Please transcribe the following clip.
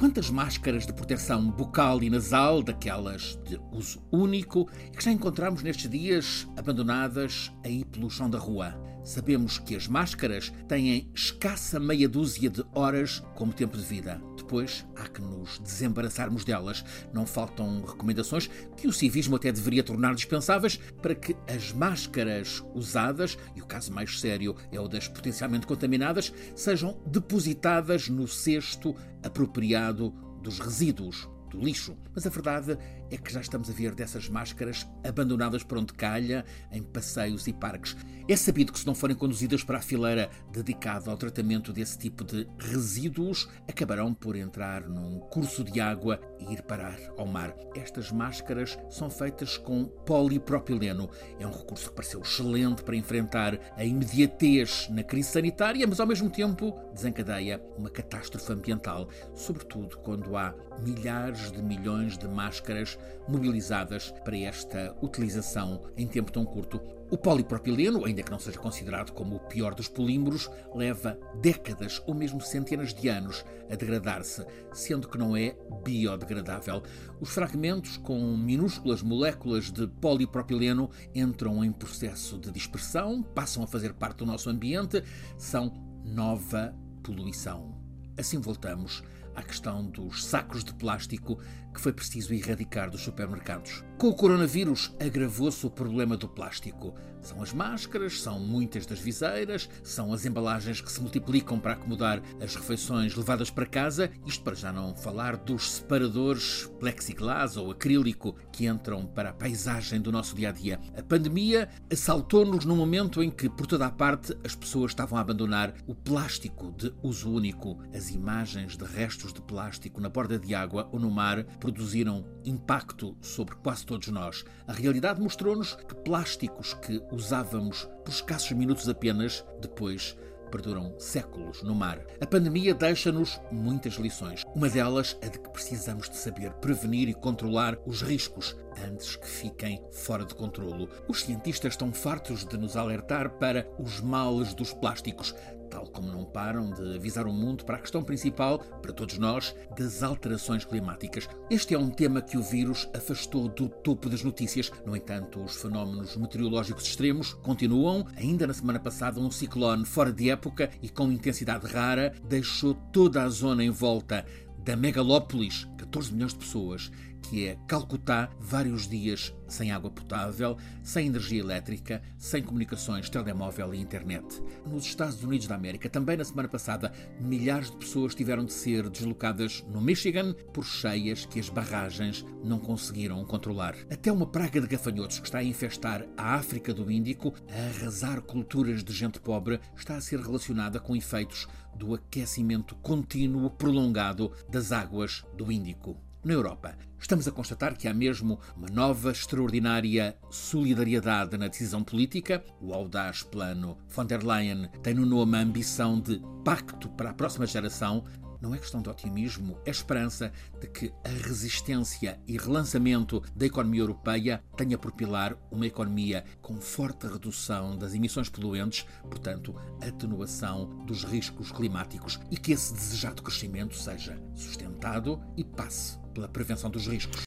Quantas máscaras de proteção bucal e nasal, daquelas de uso único, que já encontramos nestes dias abandonadas aí pelo chão da rua? Sabemos que as máscaras têm escassa meia dúzia de horas como tempo de vida. Depois há que nos desembaraçarmos delas. Não faltam recomendações que o civismo até deveria tornar dispensáveis para que as máscaras usadas, e o caso mais sério é o das potencialmente contaminadas, sejam depositadas no cesto apropriado dos resíduos, do lixo. Mas a verdade é que já estamos a ver dessas máscaras abandonadas por onde calha, em passeios e parques. É sabido que, se não forem conduzidas para a fileira dedicada ao tratamento desse tipo de resíduos, acabarão por entrar num curso de água e ir parar ao mar. Estas máscaras são feitas com polipropileno. É um recurso que pareceu excelente para enfrentar a imediatez na crise sanitária, mas ao mesmo tempo desencadeia uma catástrofe ambiental, sobretudo quando há milhares de milhões de máscaras mobilizadas para esta utilização em tempo tão curto. O polipropileno, ainda que não seja considerado como o pior dos polímeros, leva décadas ou mesmo centenas de anos a degradar-se, sendo que não é biodegradável. Os fragmentos com minúsculas moléculas de polipropileno entram em processo de dispersão, passam a fazer parte do nosso ambiente, são nova poluição. Assim voltamos à questão dos sacos de plástico que foi preciso erradicar dos supermercados. Com o coronavírus agravou-se o problema do plástico. São as máscaras, são muitas das viseiras, são as embalagens que se multiplicam para acomodar as refeições levadas para casa, isto para já não falar dos separadores plexiglass ou acrílico que entram para a paisagem do nosso dia-a-dia. A pandemia assaltou-nos num momento em que, por toda a parte, as pessoas estavam a abandonar o plástico de uso único. As imagens de restos de plástico na borda de água ou no mar produziram impacto sobre quase todos nós. A realidade mostrou-nos que plásticos que usávamos por escassos minutos apenas, depois perduram séculos no mar. A pandemia deixa-nos muitas lições. Uma delas é de que precisamos de saber prevenir e controlar os riscos antes que fiquem fora de controlo. Os cientistas estão fartos de nos alertar para os males dos plásticos, tal como não param de avisar o mundo para a questão principal, para todos nós, das alterações climáticas. Este é um tema que o vírus afastou do topo das notícias. No entanto, os fenómenos meteorológicos extremos continuam. Ainda na semana passada, um ciclone fora de época e com intensidade rara deixou toda a zona em volta da megalópolis, 14 milhões de pessoas, que é Calcutá, vários dias sem água potável, sem energia elétrica, sem comunicações, telemóvel e internet. Nos Estados Unidos da América, também na semana passada, milhares de pessoas tiveram de ser deslocadas no Michigan por cheias que as barragens não conseguiram controlar. Até uma praga de gafanhotos que está a infestar a África do Índico, a arrasar culturas de gente pobre, está a ser relacionada com efeitos do aquecimento contínuo prolongado das águas do Índico. Na Europa, estamos a constatar que há mesmo uma nova extraordinária solidariedade na decisão política. O audaz plano von der Leyen tem no nome a ambição de pacto para a próxima geração. Não é questão de otimismo, é esperança de que a resistência e relançamento da economia europeia tenha por pilar uma economia com forte redução das emissões poluentes, portanto, atenuação dos riscos climáticos, e que esse desejado crescimento seja sustentado e passe pela prevenção dos riscos.